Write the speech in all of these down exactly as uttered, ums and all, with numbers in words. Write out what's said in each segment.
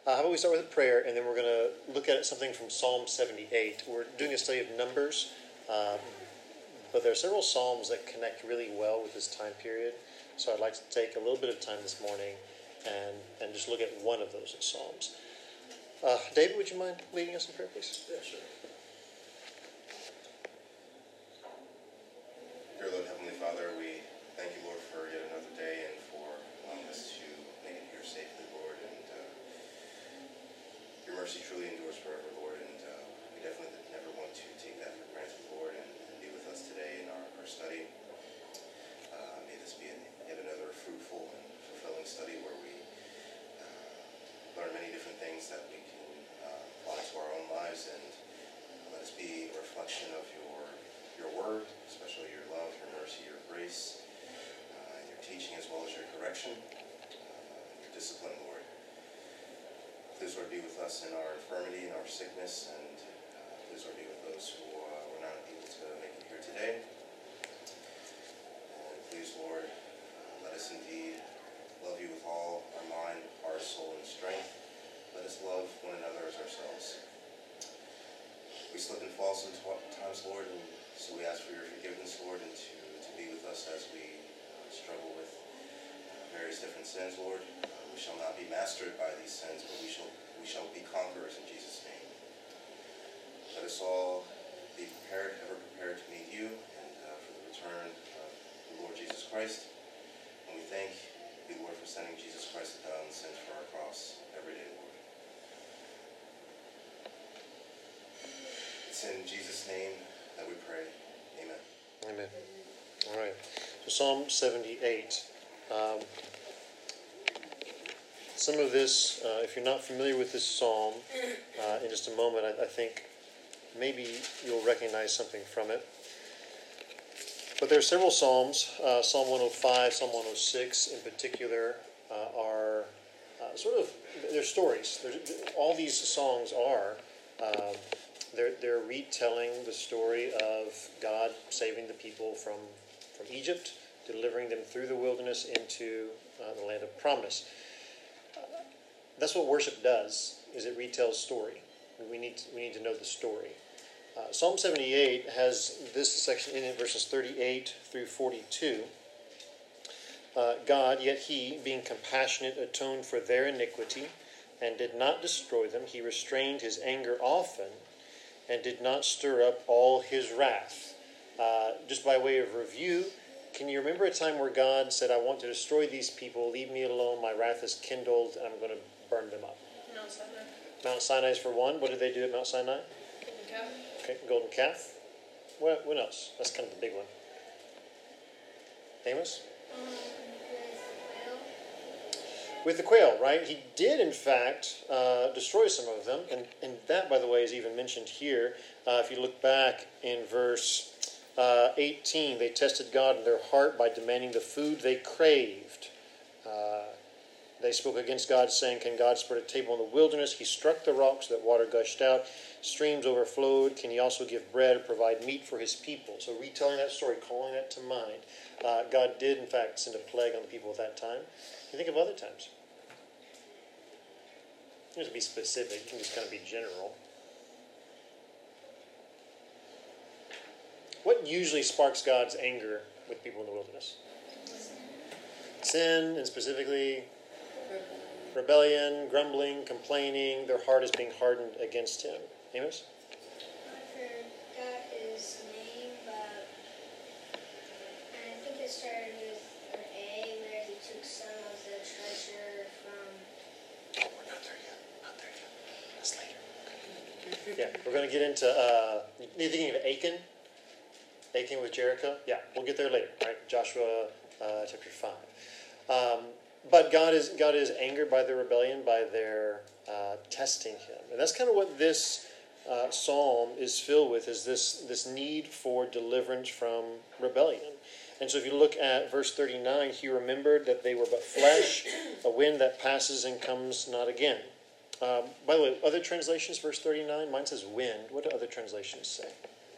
Uh, how about we start with a prayer, and then we're going to look at something from Psalm seventy-eight. We're doing a study of Numbers, um, but there are several Psalms that connect really well with this time period. So I'd like to take a little bit of time this morning and, and just look at one of those Psalms. Uh, David, would you mind leading us in prayer, please? Yeah, sure. Dear Lord, Heavenly Father, we thank you, Lord, for yet another day and for allowing us to make it here safely, Lord. And uh, your mercy truly endures forever, Lord. And uh, we definitely never want to take that for granted, Lord, and, and be with us today in our, our study. Uh, may this be a, yet another fruitful and fulfilling study where we uh, learn many different things that we can uh, apply to our own lives, and let us be a reflection of your your word, especially your love, your mercy, your grace, uh, your teaching as well as your correction, uh, your discipline, Lord. Please, Lord, be with us in our infirmity and our sickness, and uh, please, Lord, be with those who uh, were not able to make it here today. And please, Lord, uh, let us indeed love you with all our mind, heart, soul, and strength. Let us love one another as ourselves. We slip and fall sometimes, Lord, and so we ask for your forgiveness, Lord, and to, to be with us as we uh, struggle with uh, various different sins, Lord. Uh, we shall not be mastered by these sins, but we shall we shall be conquerors in Jesus' name. Let us all be prepared, ever prepared to meet you, and uh, for the return of the Lord Jesus Christ. And we thank you, Lord, for sending Jesus Christ to die on the sins for our cross every day, Lord. It's in Jesus' name that we pray. Amen. Amen. All right. So Psalm seventy-eight. Um, some of this, uh, if you're not familiar with this psalm, uh, in just a moment, I, I think maybe you'll recognize something from it. But there are several psalms. Uh, Psalm one oh five, Psalm one oh six in particular uh, are uh, sort of, they're stories. There's, all these songs are. Um, They're, they're retelling the story of God saving the people from, from Egypt, delivering them through the wilderness into uh, the land of promise. Uh, that's what worship does, is it retells story. We need to, we need to know the story. Uh, Psalm seventy-eight has this section in it, verses thirty-eight through forty-two. Uh, God, yet he, being compassionate, atoned for their iniquity and did not destroy them. He restrained his anger often and did not stir up all his wrath. Uh, just by way of review, can you remember a time where God said, I want to destroy these people, leave me alone, my wrath is kindled, and I'm going to burn them up? Mount Sinai. Mount Sinai is for one. What did they do at Mount Sinai? Golden calf. Okay, golden calf. What, what else? That's kind of the big one. Amos? Um, With the quail, right? He did, in fact, uh, destroy some of them. And, and that, by the way, is even mentioned here. Uh, if you look back in verse uh, eighteen, they tested God in their heart by demanding the food they craved. Uh, they spoke against God, saying, can God spread a table in the wilderness? He struck the rocks that water gushed out. Streams overflowed. Can he also give bread or provide meat for his people? So retelling that story, calling that to mind. Uh, God did, in fact, send a plague on the people at that time. You think of other times. You don't have to be specific. You can just kind of be general. What usually sparks God's anger with people in the wilderness? Sin, and specifically rebellion, grumbling, complaining. Their heart is being hardened against him. Amos? I forgot his name, but I think it started with an A, where he took some of the treasure from... Oh, we're not there yet. Not there yet. That's later. Yeah, we're going to get into, uh, you thinking of Achan? Achan with Jericho? Yeah, we'll get there later, right? Joshua uh, chapter five. Um, but God is God is angered by their rebellion, by their uh, testing him. And that's kind of what this uh, psalm is filled with, is this, this need for deliverance from rebellion. And so if you look at verse thirty-nine, he remembered that they were but flesh, a wind that passes and comes not again. Um, by the way, other translations, verse thirty-nine, mine says wind. What do other translations say?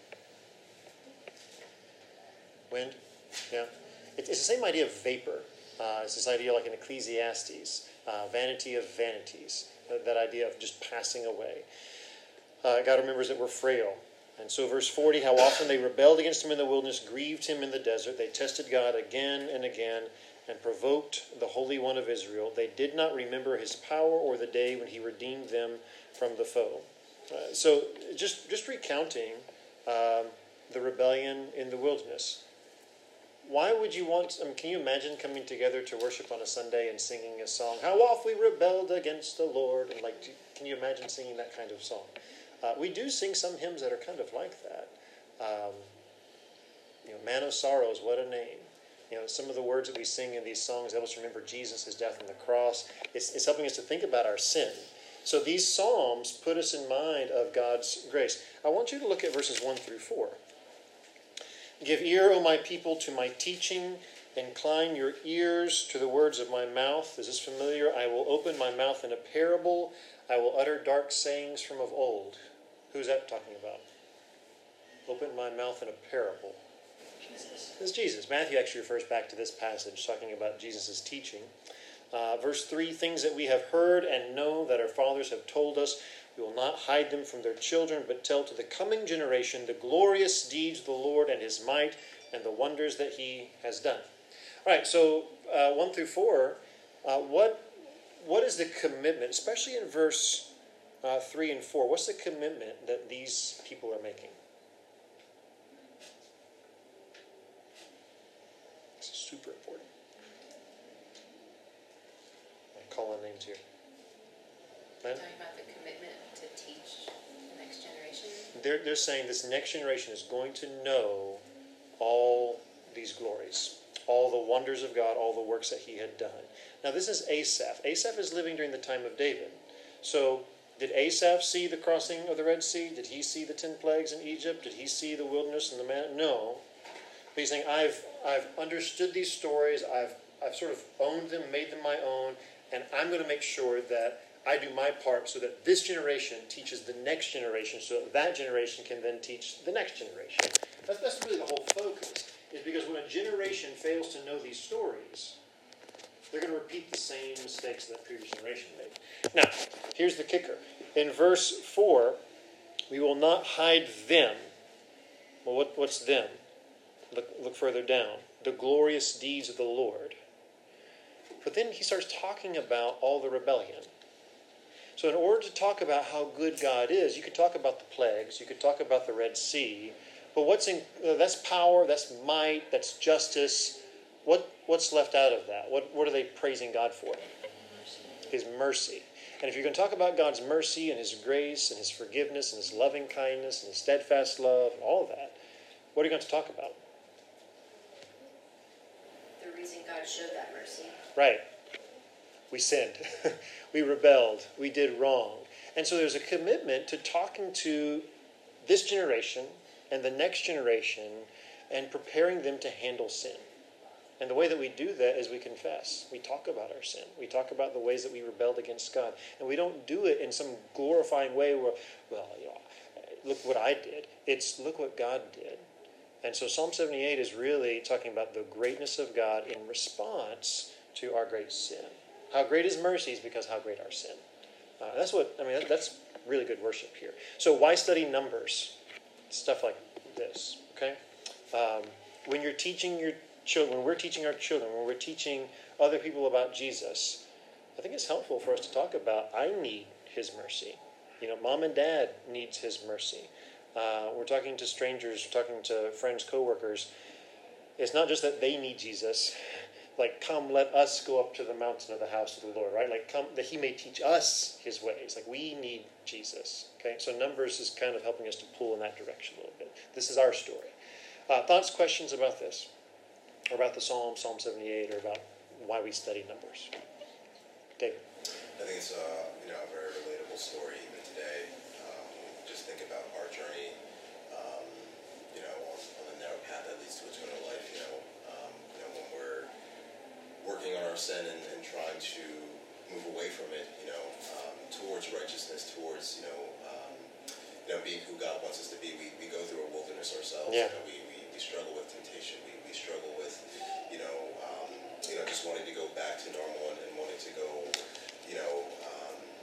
Wind? Yeah. It's the same idea of vapor. Uh, it's this idea like in Ecclesiastes, uh, vanity of vanities. that, that idea of just passing away. Uh, God remembers that we're frail. And so verse forty, how often they rebelled against him in the wilderness, grieved him in the desert. They tested God again and again and provoked the Holy One of Israel. They did not remember his power or the day when he redeemed them from the foe. Uh, so just, just recounting um, the rebellion in the wilderness. Why would you want, I mean, can you imagine coming together to worship on a Sunday and singing a song, how oft we rebelled against the Lord? And like, can you imagine singing that kind of song? Uh, we do sing some hymns that are kind of like that. Um, you know, Man of Sorrows, what a name. You know, some of the words that we sing in these songs help us remember Jesus, his death on the cross. It's, it's helping us to think about our sin. So these psalms put us in mind of God's grace. I want you to look at verses one through four. Give ear, O my people, to my teaching. Incline your ears to the words of my mouth. Is this familiar? I will open my mouth in a parable. I will utter dark sayings from of old. Who's that talking about? Open my mouth in a parable. Jesus. It's Jesus. Matthew actually refers back to this passage, talking about Jesus' teaching. Uh, verse three, things that we have heard and know that our fathers have told us, we will not hide them from their children, but tell to the coming generation the glorious deeds of the Lord and his might and the wonders that he has done. All right, so uh, one through four, uh, what what is the commitment, especially in verse uh, three and four, what's the commitment that these people are making? This is super important. I'm calling names here. You're talking about the commitment to teach the next generation? They're, they're saying this next generation is going to know all these glories, all the wonders of God, all the works that he had done. Now this is Asaph. Asaph is living during the time of David. So did Asaph see the crossing of the Red Sea? Did he see the ten plagues in Egypt? Did he see the wilderness and the man? No. But he's saying, I've I've understood these stories, I've I've sort of owned them, made them my own, and I'm going to make sure that I do my part so that this generation teaches the next generation, so that that generation can then teach the next generation. That's, that's really the whole focus, is because when a generation fails to know these stories, they're going to repeat the same mistakes that previous generation made. Now, here's the kicker. In verse four, we will not hide them. Well, what, what's them? Look, look further down. The glorious deeds of the Lord. But then he starts talking about all the rebellion. So in order to talk about how good God is, you could talk about the plagues, you could talk about the Red Sea, but what's in uh, that's power, that's might, that's justice. What what's left out of that? What what are they praising God for? His mercy. And if you're going to talk about God's mercy and his grace and his forgiveness and his loving kindness and his steadfast love and all of that, what are you going to talk about? The reason God showed that mercy. Right. We sinned. We rebelled. We did wrong. And so there's a commitment to talking to this generation and the next generation and preparing them to handle sin. And the way that we do that is we confess. We talk about our sin. We talk about the ways that we rebelled against God. And we don't do it in some glorifying way where, well, you know, look what I did. It's look what God did. And so Psalm seventy-eight is really talking about the greatness of God in response to our great sin. How great his mercy is because how great our sin. Uh, that's what, I mean, that, that's really good worship here. So why study Numbers? Stuff like this, okay? Um, when you're teaching your children, when we're teaching our children, when we're teaching other people about Jesus, I think it's helpful for us to talk about, I need his mercy. You know, mom and dad needs his mercy. Uh, we're talking to strangers, we're talking to friends, coworkers. It's not just that they need Jesus. Like, come, let us go up to the mountain of the house of the Lord, right? Like, come, that he may teach us his ways. Like, we need Jesus, okay? So Numbers is kind of helping us to pull in that direction a little bit. This is our story. Uh, thoughts, questions about this? Or about the Psalm, Psalm seventy-eight, or about why we study Numbers? David? I think it's uh, you know, a very relatable story even today. Um, just think about our journey, um, you know, on, on the narrow path that leads to eternal life, you know. Um, you know, when we're working on our sin and, and trying to move away from it, you know, um, towards righteousness, towards, you know, um, you know, being who God wants us to be. We, we go through a wilderness ourselves. Yeah. You know, we, we, we struggle with temptation. We, we struggle with, you know, um, you know, just wanting to go back to normal and, and wanting to go, you know, um,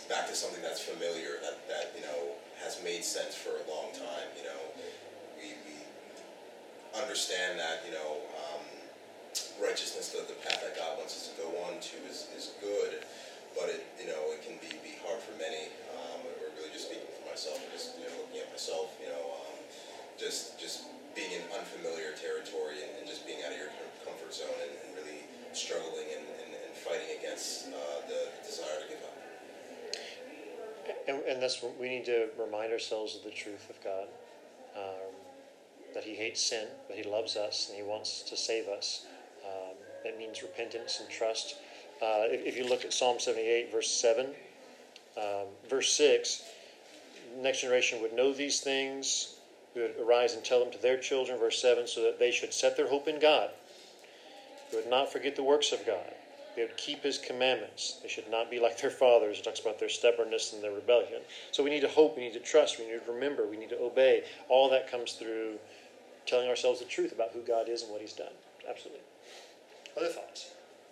back to something that's familiar, that, that you know, has made sense for a long time. You know, we, we understand that, you know, um, righteousness, the, the path that God wants us to go on to is, is good, but it, you know, it can be, be hard for many. Um, or really just speaking for myself, and just, you know, looking at myself, you know, um, just just being in unfamiliar territory and, and just being out of your comfort zone and, and really struggling and, and, and fighting against uh, the desire to give up. And, and that's what we need to remind ourselves of the truth of God, um, that He hates sin, but He loves us and He wants to save us. Um, that means repentance and trust. Uh, if, if you look at Psalm seventy-eight, verse seven, um, verse six, the next generation would know these things, we would arise and tell them to their children, verse seven, so that they should set their hope in God. They would not forget the works of God. They would keep His commandments. They should not be like their fathers. It talks about their stubbornness and their rebellion. So we need to hope, we need to trust, we need to remember, we need to obey. All that comes through telling ourselves the truth about who God is and what He's done. Absolutely. Other thoughts?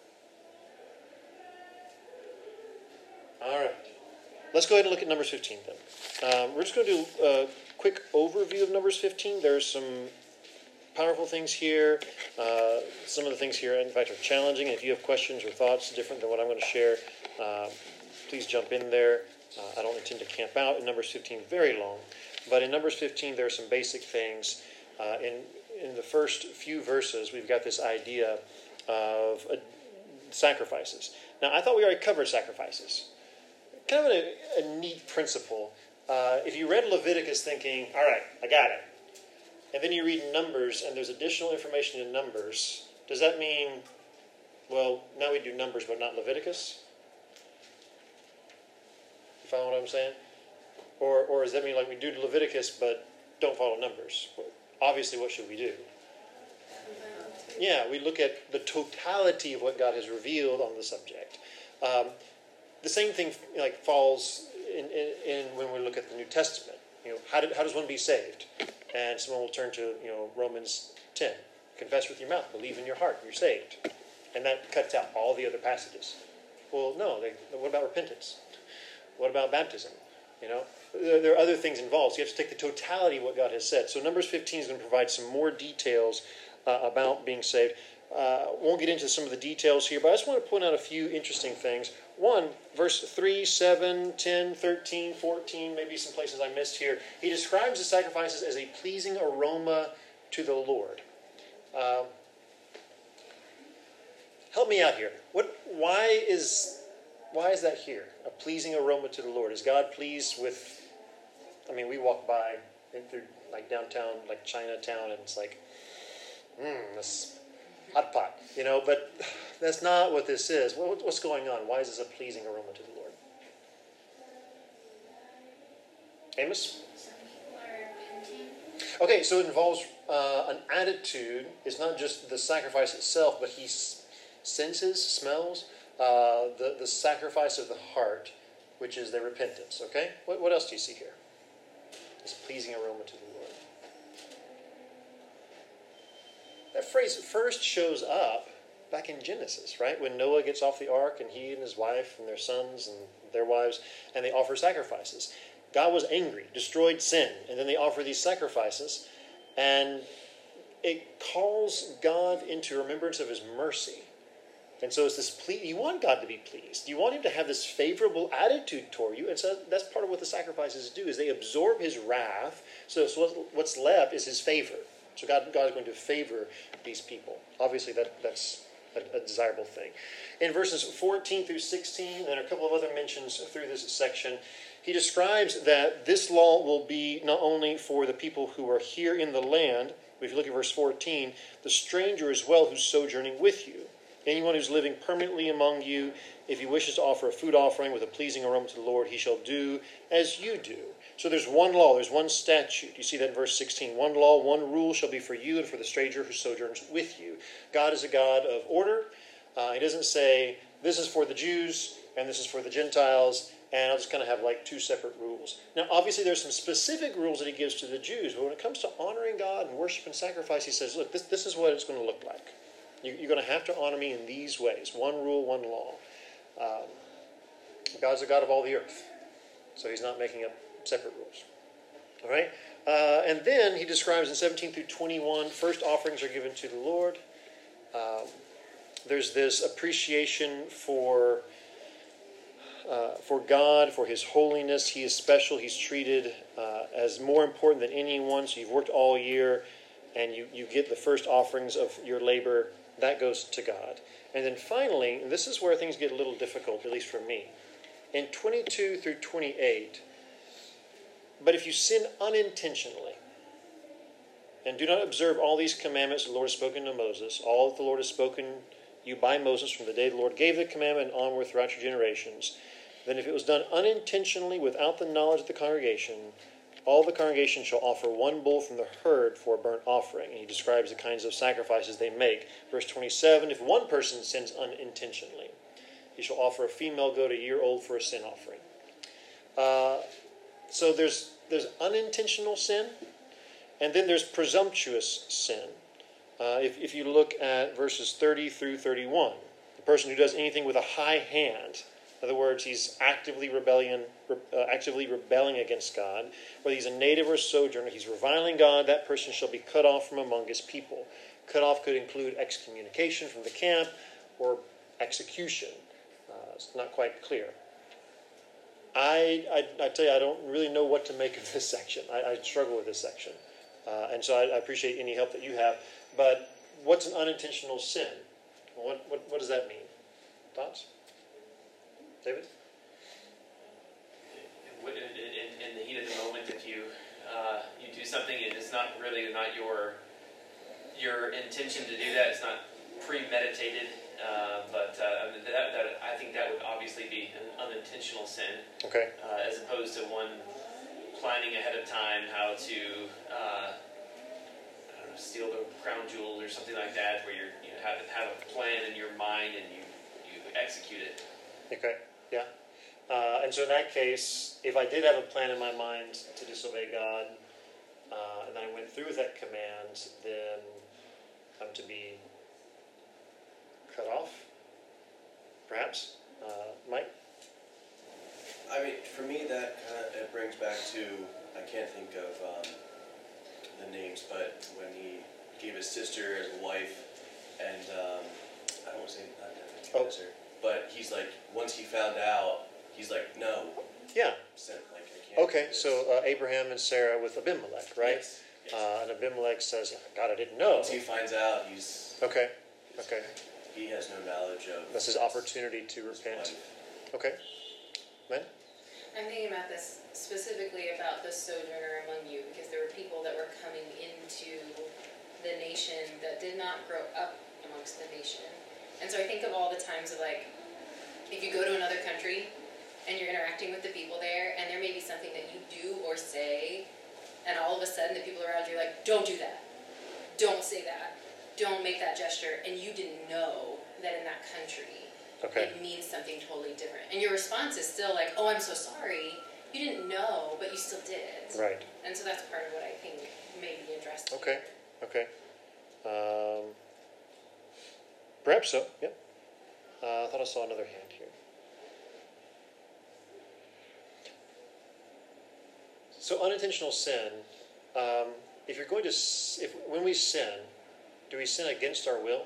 All right. Let's go ahead and look at Numbers fifteen then. Um, we're just going to do a quick overview of Numbers fifteen. There's some powerful things here. Uh, some of the things here, in fact, are challenging. If you have questions or thoughts different than what I'm going to share, uh, please jump in there. Uh, I don't intend to camp out in Numbers fifteen very long. But in Numbers fifteen, there are some basic things. Uh, in, in the first few verses, we've got this idea of uh, sacrifices. Now, I thought we already covered sacrifices. Kind of a, a neat principle. Uh, if you read Leviticus thinking, all right, I got it, and then you read Numbers and there's additional information in Numbers, does that mean, well, now we do Numbers but not Leviticus? You follow what I'm saying? Or, or does that mean like we do Leviticus but don't follow Numbers? Obviously, what should we do? Yeah, we look at the totality of what God has revealed on the subject. Um, the same thing like falls in, in, in when we look at the New Testament. You know, how, did, how does one be saved? And someone will turn to, you know, Romans ten. Confess with your mouth, believe in your heart, you're saved. And that cuts out all the other passages. Well, no, they, what about repentance? What about baptism? You know, there, there are other things involved. So you have to take the totality of what God has said. So Numbers fifteen is going to provide some more details uh, about being saved. Uh, won't get into some of the details here, but I just want to point out a few interesting things. One, verse three, seven, ten, thirteen, fourteen, maybe some places I missed here. He describes the sacrifices as a pleasing aroma to the Lord. Um, help me out here. What? Why is why is that here? A pleasing aroma to the Lord. Is God pleased with? I mean, we walk by through like downtown, like Chinatown, and it's like, mmm, this hot pot, you know. But that's not what this is. What, what's going on? Why is this a pleasing aroma to the Lord? Amos? Some people are repenting. Okay, so it involves uh, an attitude. It's not just the sacrifice itself, but he s- senses, smells uh, the, the sacrifice of the heart, which is their repentance. Okay? What, what else do you see here? This pleasing aroma to the Lord. That phrase first shows up back in Genesis, right? When Noah gets off the ark and he and his wife and their sons and their wives, and they offer sacrifices. God was angry, destroyed sin, and then they offer these sacrifices, and it calls God into remembrance of His mercy. And so it's this plea. You want God to be pleased. You want Him to have this favorable attitude toward you, and so that's part of what the sacrifices do, is they absorb His wrath, so, so what's left is His favor. So God, God is going to favor these people. Obviously, that, that's a, a desirable thing. In verses fourteen through sixteen, and a couple of other mentions through this section, he describes that this law will be not only for the people who are here in the land, but if you look at verse fourteen, the stranger as well who's sojourning with you. Anyone who's living permanently among you, if he wishes to offer a food offering with a pleasing aroma to the Lord, he shall do as you do. So there's one law, there's one statute. You see that in verse sixteen. One law, one rule shall be for you and for the stranger who sojourns with you. God is a God of order. Uh, he doesn't say, this is for the Jews and this is for the Gentiles, and I'll just kind of have like two separate rules. Now, obviously, there's some specific rules that he gives to the Jews, but when it comes to honoring God and worship and sacrifice, he says, look, this, this is what it's going to look like. You, you're going to have to honor me in these ways. One rule, one law. Um, God's the God of all the earth. So he's not making up separate rules. All right? Uh, and then he describes in seventeen through twenty-one, first offerings are given to the Lord. Um, there's this appreciation for uh, for God, for his holiness. He is special. He's treated uh, as more important than anyone. So you've worked all year, and you, you get the first offerings of your labor. That goes to God. And then finally, and this is where things get a little difficult, at least for me, in twenty-two through twenty-eight, but if you sin unintentionally and do not observe all these commandments the Lord has spoken to Moses, all that the Lord has spoken you by Moses from the day the Lord gave the commandment and onward throughout your generations, then if it was done unintentionally without the knowledge of the congregation, all the congregation shall offer one bull from the herd for a burnt offering. And he describes the kinds of sacrifices they make. Verse twenty-seven, if one person sins unintentionally, he shall offer a female goat a year old for a sin offering. Uh, so there's there's unintentional sin, and then there's presumptuous sin. Uh, if, if you look at verses thirty through thirty-one, the person who does anything with a high hand, in other words, he's actively rebellion, uh, actively rebelling against God. Whether he's a native or a sojourner, he's reviling God, that person shall be cut off from among his people. Cut off could include excommunication from the camp or execution. Uh, it's not quite clear. I, I, I tell you, I don't really know what to make of this section. I, I struggle with this section. Uh, and so I, I appreciate any help that you have. But what's an unintentional sin? What, what, what does that mean? Thoughts? David? In, in, in the heat of the moment, if you uh, you do something and it's not really not your your intention to do that, it's not premeditated, uh, but uh, that, that I think that would obviously be an unintentional sin. Okay. Uh, as opposed to one planning ahead of time how to uh, I don't know, steal the crown jewels or something like that, where you're, you have have a plan in your mind and you you execute it. Okay. Yeah. Uh, and so in that case, if I did have a plan in my mind to disobey God, uh, and then I went through with that command, then I'm to be cut off, perhaps. Uh, Mike? I mean, for me, that kind of it brings back to, I can't think of um, the names, but when he gave his sister as a wife, and um, I don't want to say not Nebuchadnezzar. Oh. But he's like, once he found out, he's like, no. Yeah. Sent, like, I can't okay, so uh, Abraham and Sarah with Abimelech, right? Yes. yes. Uh, and Abimelech says, God, I didn't know. Once he finds out, he's... Okay, okay. He has no knowledge of... That's his opportunity to repent. Life. Okay. Men? I'm thinking about this specifically about the sojourner among you, because there were people that were coming into the nation that did not grow up amongst the nation. And so I think of all the times of, like, if you go to another country and you're interacting with the people there, and there may be something that you do or say, and all of a sudden the people around you are like, don't do that. Don't say that. Don't make that gesture. And you didn't know that in that country okay. it means something totally different. And your response is still like, oh, I'm so sorry. You didn't know, but you still did. Right. And so that's part of what I think may be addressed. Okay, okay. Um... Perhaps so, yep. Uh, I thought I saw another hand here. So unintentional sin, um, if you're going to, if when we sin, do we sin against our will?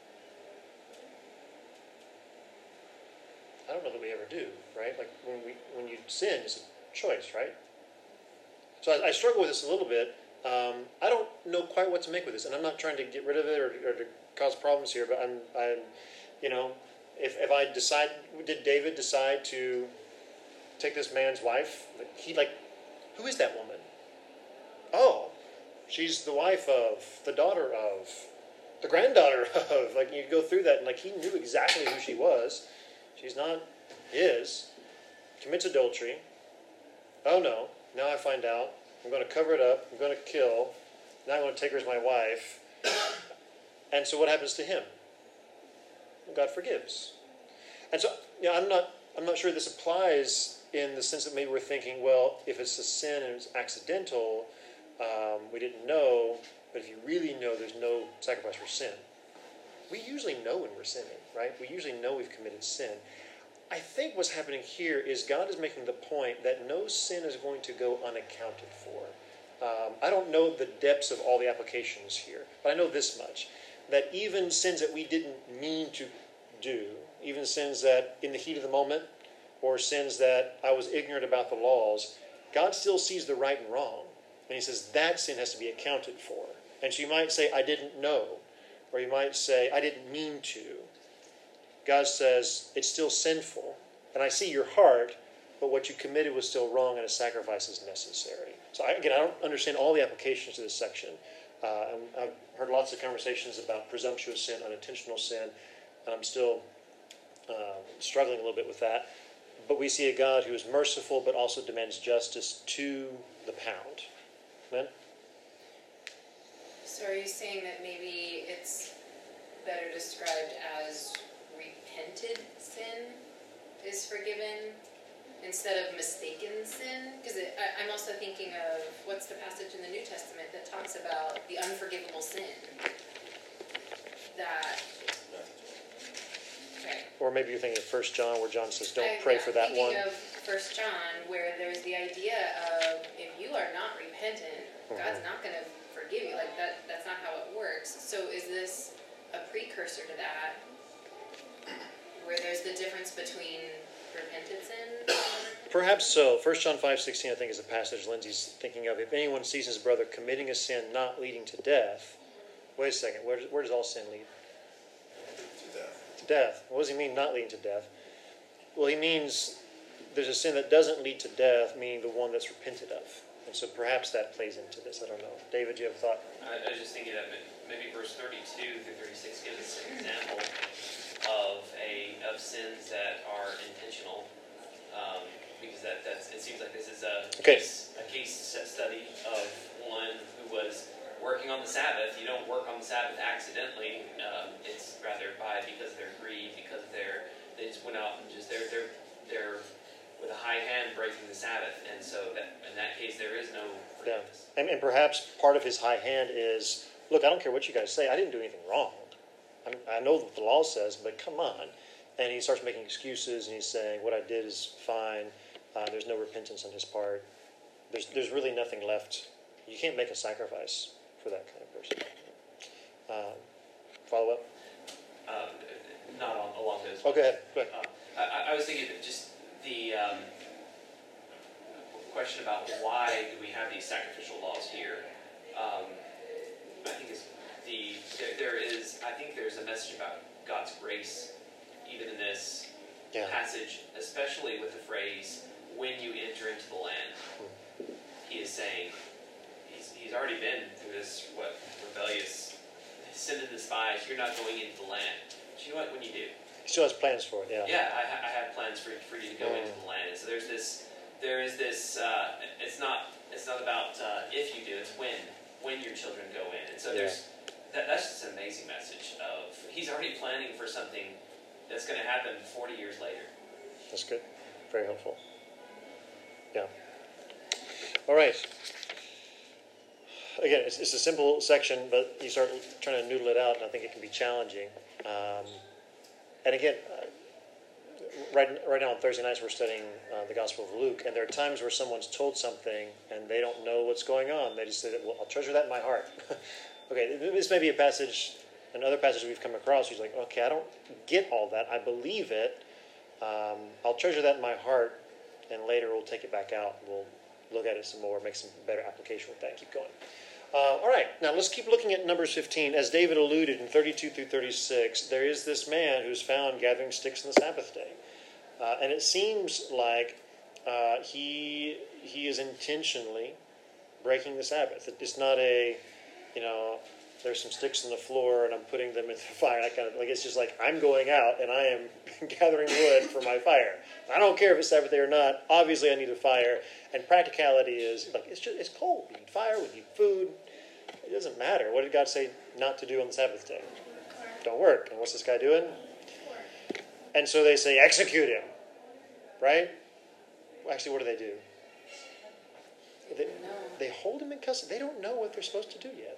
I don't know that we ever do, right? Like when we when you sin, it's a choice, right? So I, I struggle with this a little bit. Um, I don't know quite what to make with this, and I'm not trying to get rid of it or, or to cause problems here, but I'm, I'm, you know, if if I decide, did David decide to take this man's wife? He like, who is that woman? Oh, she's the wife of, the daughter of, the granddaughter of. Like you go through that, and like he knew exactly who she was. She's not his. Commits adultery. Oh no! Now I find out. I'm going to cover it up. I'm going to kill. Now I'm going to take her as my wife. And so what happens to him? Well, God forgives. And so, you know, I'm not I'm not sure this applies in the sense that maybe we're thinking, well, if it's a sin and it's accidental, um, we didn't know, but if you really know, there's no sacrifice for sin. We usually know when we're sinning, right? We usually know we've committed sin. I think what's happening here is God is making the point that no sin is going to go unaccounted for. Um, I don't know the depths of all the applications here, but I know this much, that even sins that we didn't mean to do, even sins that in the heat of the moment, or sins that I was ignorant about the laws, God still sees the right and wrong. And he says that sin has to be accounted for. And so you might say, I didn't know. Or you might say, I didn't mean to. God says, it's still sinful. And I see your heart, but what you committed was still wrong and a sacrifice is necessary. So I, again, I don't understand all the applications to this section. Uh, I've heard lots of conversations about presumptuous sin, unintentional sin, and I'm still uh, struggling a little bit with that. But we see a God who is merciful but also demands justice to the pound. Amen? So are you saying that maybe it's better described as repented sin is forgiven instead of mistaken sin? Because I'm also thinking of, what's the passage in the New Testament that talks about the unforgivable sin? That... Okay. Or maybe you're thinking of First John, where John says, don't I, pray yeah, for that one. Thinking of First John, where there's the idea of, if you are not repentant, mm-hmm. God's not going to forgive you. Like, that. that's not how it works. So is this a precursor to that, where there's the difference between repentant sin? Perhaps so. First John five sixteen, I think, is a passage Lindsay's thinking of. If anyone sees his brother committing a sin not leading to death, wait a second, where does, where does all sin lead? To death. To death. What does he mean, not leading to death? Well, he means there's a sin that doesn't lead to death, meaning the one that's repented of. And so perhaps that plays into this. I don't know. David, do you have a thought? I, I was just thinking that maybe verse thirty-two through thirty-six gives us an example of a of sins that are intentional, um, because that that's it seems like this is a okay. case, a case study of one who was working on the Sabbath. You don't work on the Sabbath accidentally. Um, it's rather by because of their greed, because of their they just went out and just they're they're they're with a high hand breaking the Sabbath, and so that in that case there is no forgiveness. Yeah. And, and perhaps part of his high hand is, look, I don't care what you guys say, I didn't do anything wrong. I, I know what the law says, but come on. And he starts making excuses, and he's saying, what I did is fine. Uh, there's no repentance on his part. There's there's really nothing left. You can't make a sacrifice for that kind of person. Uh, follow up? Um, not on along those. Oh, go ahead. Go ahead. Uh, I, I was thinking that just the um, question about why do we have these sacrificial laws here. Um, I think it's the there, there is I think there's a message about God's grace even in this yeah. passage, especially with the phrase "when you enter into the land." Hmm. He is saying he's he's already been through this what rebellious sin and despise. You're not going into the land. But you know what? When you do. He still has plans for it, yeah. Yeah, I, ha- I have plans for, for you to go mm. into the land. And so there's this, there is this. Uh, it's not, it's not about uh, if you do. It's when, when your children go in. And so yeah. there's, that, that's just an amazing message of he's already planning for something that's going to happen forty years later. That's good, very helpful. Yeah. All right. Again, it's, it's a simple section, but you start trying to noodle it out, and I think it can be challenging. Um, And again, uh, right right now on Thursday nights we're studying uh, the Gospel of Luke, and there are times where someone's told something and they don't know what's going on. They just say, "Well, I'll treasure that in my heart." Okay, this may be a passage, another passage we've come across. He's like, "Okay, I don't get all that. I believe it. Um, I'll treasure that in my heart, and later we'll take it back out. We'll look at it some more, make some better application with that. Keep going." Uh, all right, now let's keep looking at Numbers fifteen. As David alluded in thirty-two through thirty-six, there is this man who's found gathering sticks on the Sabbath day. Uh, and it seems like uh, he he is intentionally breaking the Sabbath. It's not a, you know, there's some sticks on the floor and I'm putting them in the fire. That kind of, like, it's just like, I'm going out and I am gathering wood for my fire. I don't care if it's Sabbath day or not. Obviously, I need a fire. And practicality is, like, it's just it's cold. We need fire. We need food. It doesn't matter. What did God say not to do on the Sabbath day? Don't work. And what's this guy doing? And so they say, execute him. Right? Well, actually, what do they do? They, they hold him in custody. They don't know what they're supposed to do yet.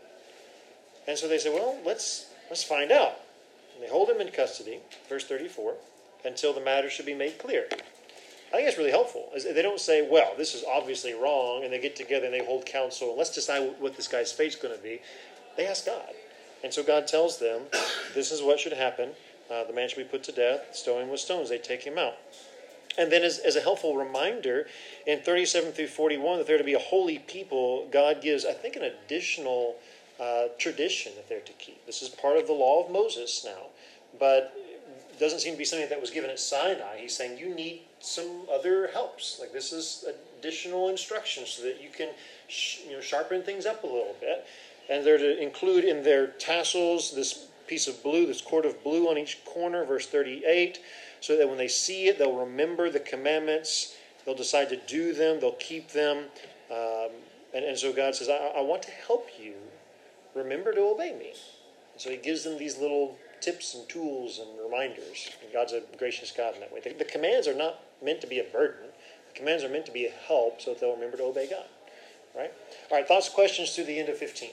And so they say, well, let's let's find out. And they hold him in custody. Verse thirty-four. until the matter should be made clear. I think that's really helpful. They don't say, well, this is obviously wrong, and they get together and they hold counsel, and let's decide what this guy's fate's going to be. They ask God. And so God tells them, this is what should happen. Uh, the man should be put to death, stone him with stones. They take him out. And then as, as a helpful reminder, in thirty-seven through forty-one, that they're to be a holy people, God gives, I think, an additional uh, tradition that they're to keep. This is part of the law of Moses now, but it doesn't seem to be something that was given at Sinai. He's saying you need some other helps. Like this is additional instruction so that you can sh- you know, sharpen things up a little bit. And they're to include in their tassels this piece of blue, this cord of blue on each corner, verse thirty-eight, so that when they see it, they'll remember the commandments, they'll decide to do them, they'll keep them. Um, and, and so God says, I, I want to help you remember to obey me. And so he gives them these little tips and tools and reminders. And God's a gracious God in that way. The, the commands are not meant to be a burden. The commands are meant to be a help so that they'll remember to obey God. Right? All right, thoughts, questions through the end of fifteen.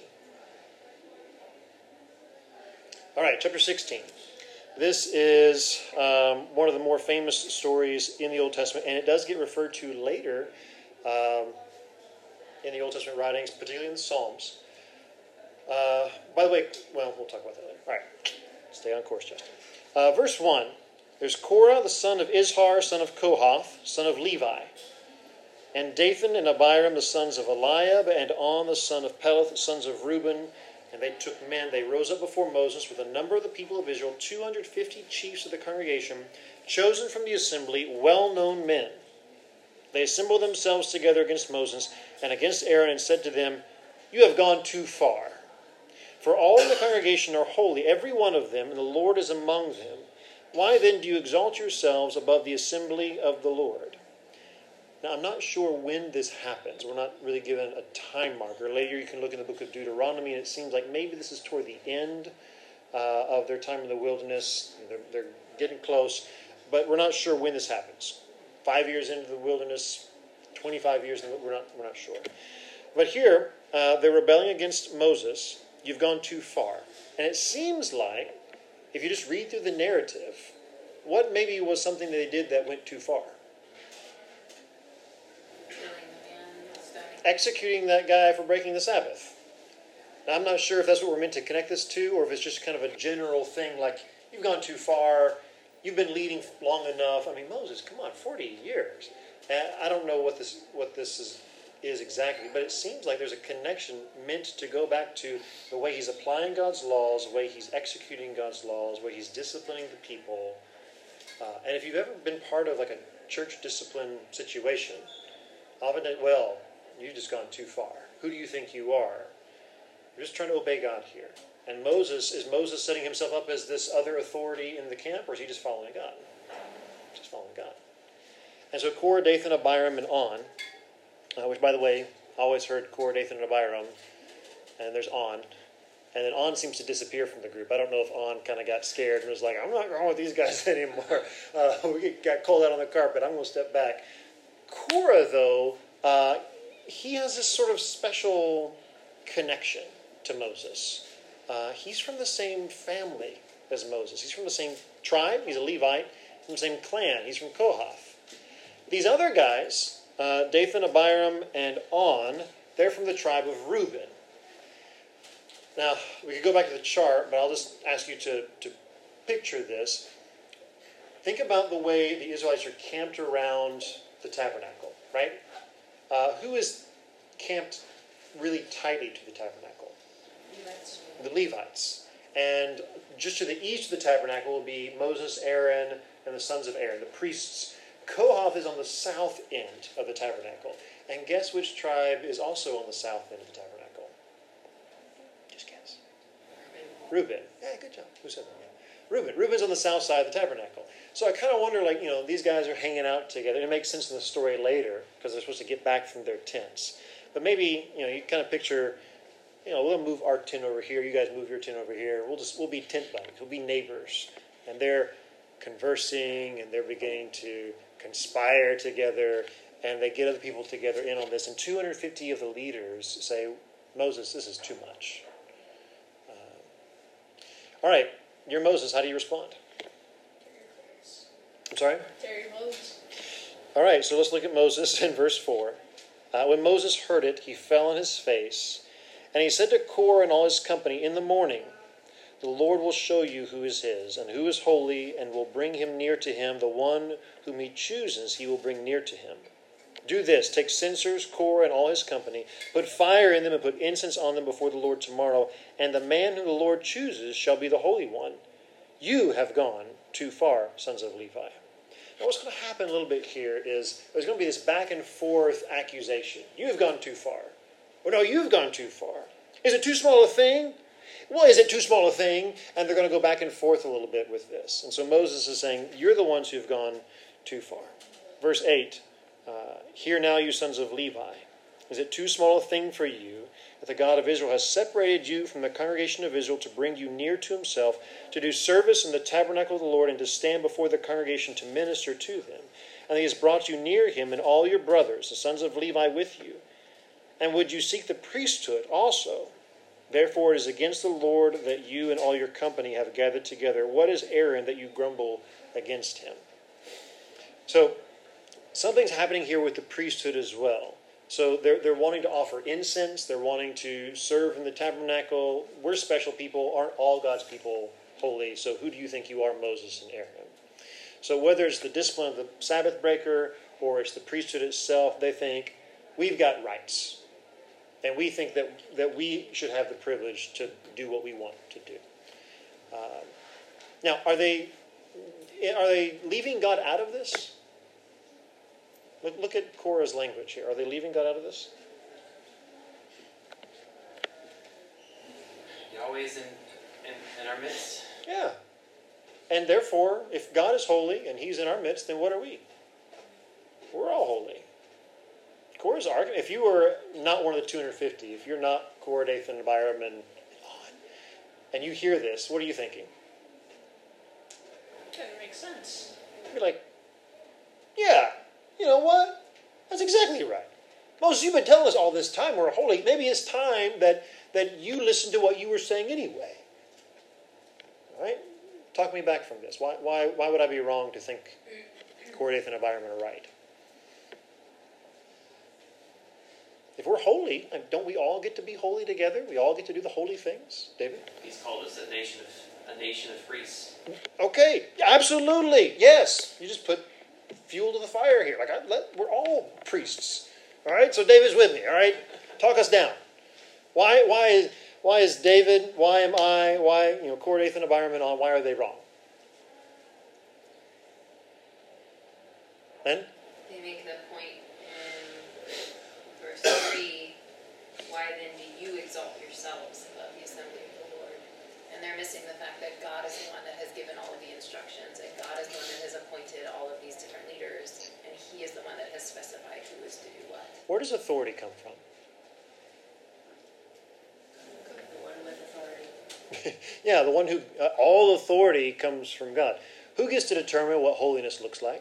All right, chapter sixteen. This is um, one of the more famous stories in the Old Testament, and it does get referred to later um, in the Old Testament writings, particularly in the Psalms. Uh, by the way, well, we'll talk about that later. All right, stay on course, Justin. Uh, verse one, there's Korah, the son of Izhar, son of Kohath, son of Levi, and Dathan and Abiram, the sons of Eliab, and On, the son of Peleth, sons of Reuben. And they took men, they rose up before Moses with a number of the people of Israel, two hundred fifty chiefs of the congregation, chosen from the assembly, well-known men. They assembled themselves together against Moses and against Aaron and said to them, you have gone too far. For all in the congregation are holy, every one of them, and the Lord is among them. Why then do you exalt yourselves above the assembly of the Lord? Now, I'm not sure when this happens. We're not really given a time marker. Later, you can look in the book of Deuteronomy, and it seems like maybe this is toward the end uh, of their time in the wilderness. They're, they're getting close, but we're not sure when this happens. Five years into the wilderness, twenty-five years, in the, we're not we're not sure. But here, uh, they're rebelling against Moses. You've gone too far, and it seems like if you just read through the narrative, what maybe was something that they did that went too far. Executing that guy for breaking the Sabbath. Now, I'm not sure if that's what we're meant to connect this to, or if it's just kind of a general thing like, you've gone too far, you've been leading long enough. I mean, Moses, come on, forty years. And I don't know what this what this is, is exactly, but it seems like there's a connection meant to go back to the way he's applying God's laws, the way he's executing God's laws, the way he's disciplining the people. Uh, and if you've ever been part of like a church discipline situation, often, well, you've just gone too far. Who do you think you are? You're just trying to obey God here. And Moses, is Moses setting himself up as this other authority in the camp, or is he just following God? Just following God. And so Korah, Dathan, Abiram, and On, uh, which, by the way, I always heard Korah, Dathan, and Abiram, and there's On. And then On seems to disappear from the group. I don't know if On kind of got scared and was like, I'm not going with these guys anymore. Uh, we got called out on the carpet. I'm going to step back. Korah, though, uh, he has this sort of special connection to Moses. Uh, he's from the same family as Moses. He's from the same tribe. He's a Levite. From the same clan. He's from Kohath. These other guys, uh, Dathan, Abiram, and On, they're from the tribe of Reuben. Now, we could go back to the chart, but I'll just ask you to, to picture this. Think about the way the Israelites are camped around the tabernacle, right? Uh, who is camped really tightly to the tabernacle? Levites. The Levites. And just to the east of the tabernacle will be Moses, Aaron, and the sons of Aaron, the priests. Kohath is on the south end of the tabernacle. And guess which tribe is also on the south end of the tabernacle? Just guess. Reuben. Yeah, good job. Who said that? Yeah. Reuben. Reuben's on the south side of the tabernacle. So I kind of wonder, like, you know, these guys are hanging out together. It makes sense in the story later because they're supposed to get back from their tents. But maybe, you know, you kind of picture, you know, we'll move our tent over here. You guys move your tent over here. We'll just, we'll be tent buddies. We'll be neighbors. And they're conversing and they're beginning to conspire together. And they get other people together in on this. And two hundred fifty of the leaders say, Moses, this is too much. Uh, all right. You're Moses. How do you respond? I'm sorry? Terry Moses. All right, so let's look at Moses in verse four. Uh, when Moses heard it, he fell on his face, and he said to Korah and all his company, in the morning, the Lord will show you who is his, and who is holy, and will bring him near to him. The one whom he chooses, he will bring near to him. Do this, take censers, Korah and all his company, put fire in them and put incense on them before the Lord tomorrow, and the man whom the Lord chooses shall be the Holy One. You have gone too far, sons of Levi. Now what's going to happen a little bit here is there's going to be this back and forth accusation. You have gone too far. Or no, you've gone too far. Is it too small a thing? Well, is it too small a thing? And they're going to go back and forth a little bit with this. And so Moses is saying, you're the ones who've gone too far. Verse eight, uh, hear now, you sons of Levi. Is it too small a thing for you that the God of Israel has separated you from the congregation of Israel to bring you near to himself, to do service in the tabernacle of the Lord, and to stand before the congregation to minister to them? And he has brought you near him and all your brothers, the sons of Levi, with you. And would you seek the priesthood also? Therefore it is against the Lord that you and all your company have gathered together. What is Aaron that you grumble against him? So something's happening here with the priesthood as well. So they're, they're wanting to offer incense. They're wanting to serve in the tabernacle. We're special people. Aren't all God's people holy? So who do you think you are, Moses and Aaron? So whether it's the discipline of the Sabbath breaker or it's the priesthood itself, they think we've got rights. And we think that, that we should have the privilege to do what we want to do. Uh, now, are they are they leaving God out of this? Look, look at Korah's language here. Are they leaving God out of this? Yahweh's in, in, in our midst. Yeah. And therefore, if God is holy and he's in our midst, then what are we? We're all holy. Korah's argument, if you were not one of the two hundred fifty, if you're not Korah, Dathan, Abiram, and on, and you hear this, what are you thinking? That makes sense. You're like, yeah, you know what? That's exactly right. Moses, you've been telling us all this time we're holy. Maybe it's time that, that you listen to what you were saying anyway. All right? Talk me back from this. Why, why, why would I be wrong to think Korah, Dathan, and Abiram are right? If we're holy, don't we all get to be holy together? We all get to do the holy things, David? He's called us a nation of a nation of priests. Okay, absolutely, yes. You just put fuel to the fire here. Like I, let, we're all priests. All right, so David's with me. All right, talk us down. Why? Why is why is David? Why am I? Why you know Korah, Dathan, Abiram, and on? Why are they wrong? Then They make the point in verse three, why then do you exalt yourselves above the assembly of the Lord? And they're missing the fact that God is the one that has given all of the instructions, and God is the one that has appointed all of these different leaders, and he is the one that has specified who is to do what. where does authority come from? The one with authority. Yeah, the one who uh, all authority comes from God. Who gets to determine what holiness looks like?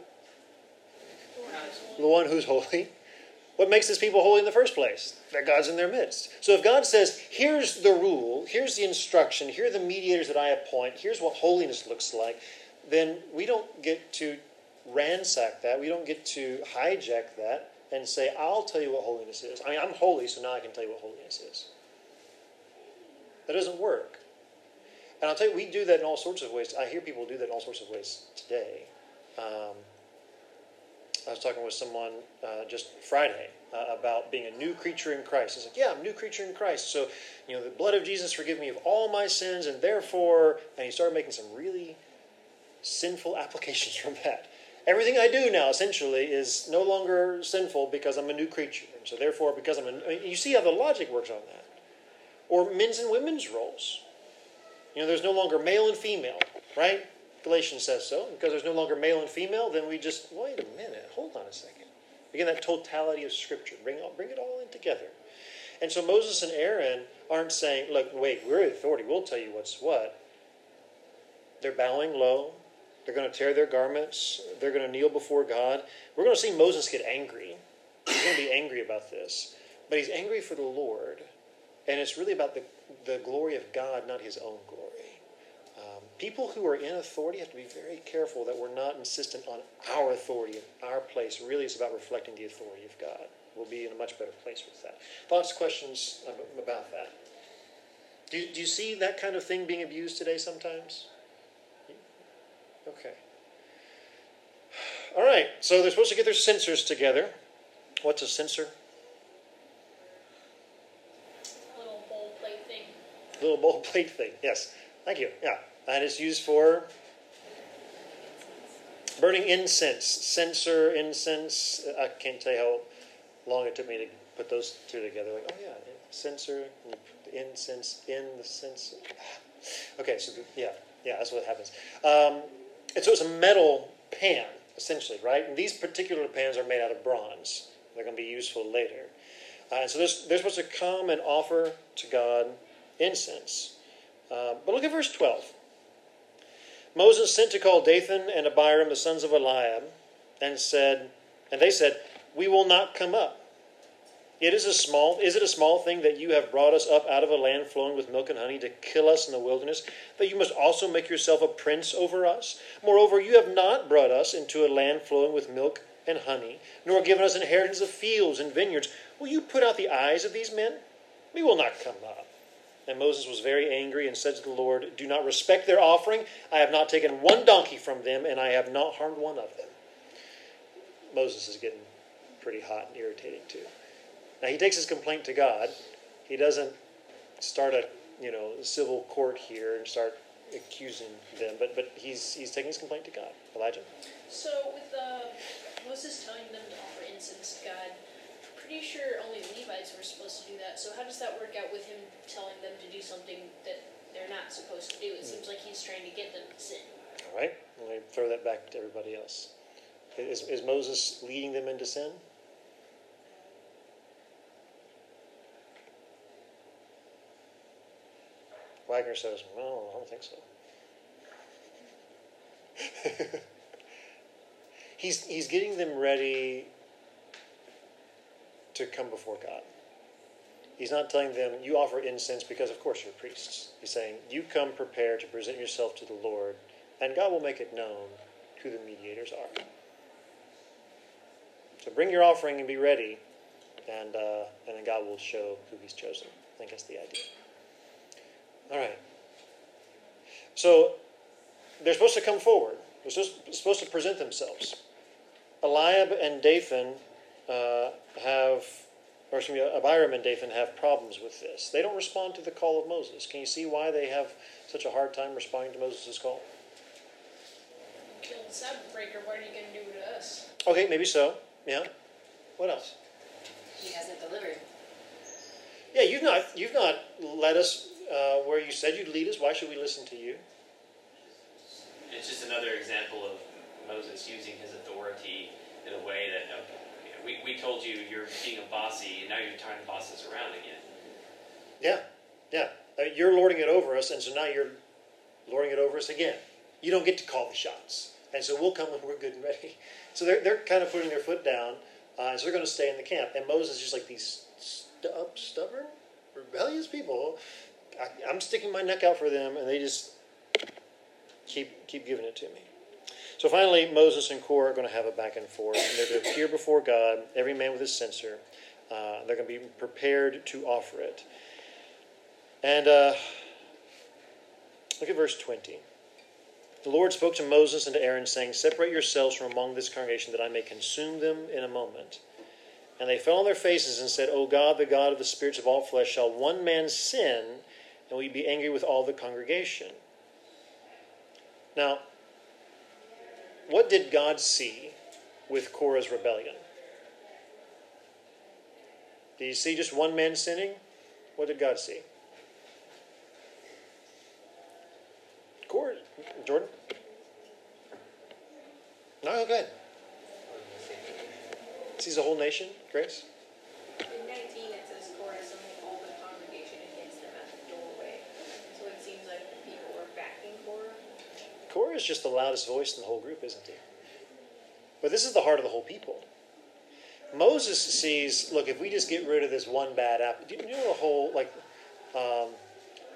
The one who's holy. What makes these people holy in the first place? That God's in their midst. So if God says, here's the rule, here's the instruction, here are the mediators that I appoint, here's what holiness looks like, then we don't get to ransack that. We don't get to hijack that and say, I'll tell you what holiness is. I mean, I'm holy, so now I can tell you what holiness is. That doesn't work. And I'll tell you, we do that in all sorts of ways. I hear people do that in all sorts of ways today. Um, I was talking with someone uh, just Friday uh, about being a new creature in Christ. He's like, yeah, I'm a new creature in Christ. So, you know, the blood of Jesus forgive me of all my sins, and therefore, and he started making some really sinful applications from that. Everything I do now, essentially, is no longer sinful because I'm a new creature. And so therefore, because I'm a... I mean, you see how the logic works on that. Or men's and women's roles. You know, there's no longer male and female, right? Galatians says so. Because there's no longer male and female, then we just, wait a minute, hold on a second. Again, that totality of Scripture. Bring, bring it all in together. And so Moses and Aaron aren't saying, look, wait, we're the authority. We'll tell you what's what. They're bowing low. They're going to tear their garments. They're going to kneel before God. We're going to see Moses get angry. He's going to be angry about this. But he's angry for the Lord. And it's really about the, the glory of God, not his own glory. Um, people who are in authority have to be very careful that we're not insistent on our authority, our place. Really, it's about reflecting the authority of God. We'll be in a much better place with that. Thoughts, questions about that? Do you, do you see that kind of thing being abused today sometimes? Okay. All right, so they're supposed to get their censers together. What's a censer? Little bowl plate thing. Little bowl plate thing, yes. Thank you, yeah. And it's used for burning incense. Censer, incense. I can't tell you how long it took me to put those two together. Like, oh yeah, censer, and you put the incense in the censer. Okay, so the, yeah, yeah, that's what happens. Um, and so it's a metal pan, essentially, right? And these particular pans are made out of bronze. They're going to be useful later. Uh, and so they're, they're supposed to come and offer to God incense. Uh, but look at verse twelve. Moses sent to call Dathan and Abiram, the sons of Eliab, and said, and they said, "We will not come up. It is a small, is it a small thing that you have brought us up out of a land flowing with milk and honey to kill us in the wilderness, that you must also make yourself a prince over us? Moreover, you have not brought us into a land flowing with milk and honey, nor given us inheritance of fields and vineyards. Will you put out the eyes of these men? We will not come up." And Moses was very angry and said to the Lord, "Do not respect their offering. I have not taken one donkey from them, and I have not harmed one of them." Moses is getting pretty hot and irritated too. Now he takes his complaint to God. He doesn't start a you know civil court here and start accusing them, but but he's he's taking his complaint to God. Elijah. So with uh, Moses telling them to offer incense to God, pretty sure only Levites were supposed to do that. So how does that work out with him telling them to do something that they're not supposed to do? It seems like he's trying to get them to sin. All right, let me throw that back to everybody else. Is, is Moses leading them into sin? Wagner says, "Well, I don't think so." he's he's getting them ready to come before God. He's not telling them, you offer incense because, of course, you're priests. He's saying, you come prepared to present yourself to the Lord, and God will make it known who the mediators are. So bring your offering and be ready, and uh, and then God will show who He's chosen. I think that's the idea. All right. So they're supposed to come forward. They're supposed, supposed to present themselves. Eliab and Dathan uh, have, or excuse me, Abiram and Dathan have problems with this. They don't respond to the call of Moses. Can you see why they have such a hard time responding to Moses' call? You killed the Sabbath breaker. What are you going to do to us? Okay, maybe so. Yeah. What else? He hasn't delivered. Yeah, you've not you've not led us uh, where you said you'd lead us. Why should we listen to you? It's just another example of Moses using his authority in a way that, okay, we, we told you you're being a bossy, and now you're trying to boss us around again. Yeah, yeah. Uh, you're lording it over us, and so now you're lording it over us again. You don't get to call the shots. And so we'll come when we're good and ready. So they're they're kind of putting their foot down, uh, and so they're going to stay in the camp. And Moses is just like these stu- stubborn, rebellious people. I, I'm sticking my neck out for them, and they just keep keep giving it to me. So finally, Moses and Korah are going to have a back and forth. And they're going to appear before God, every man with his censer. Uh, they're going to be prepared to offer it. And uh, look at verse twenty. The Lord spoke to Moses and to Aaron, saying, "Separate yourselves from among this congregation, that I may consume them in a moment." And they fell on their faces and said, "O God, the God of the spirits of all flesh, shall one man sin, and we be angry with all the congregation?" Now, what did God see with Korah's rebellion? Did He see just one man sinning? What did God see? Korah, Jordan? No, go ahead. Sees the whole nation, Grace? In nineteen, it says Korah summoned all the congregation against him at the doorway. So it seems like the people were backing Korah. Korah is just the loudest voice in the whole group, isn't he? But this is the heart of the whole people. Moses sees, look, if we just get rid of this one bad apple, do you know the whole, like, um,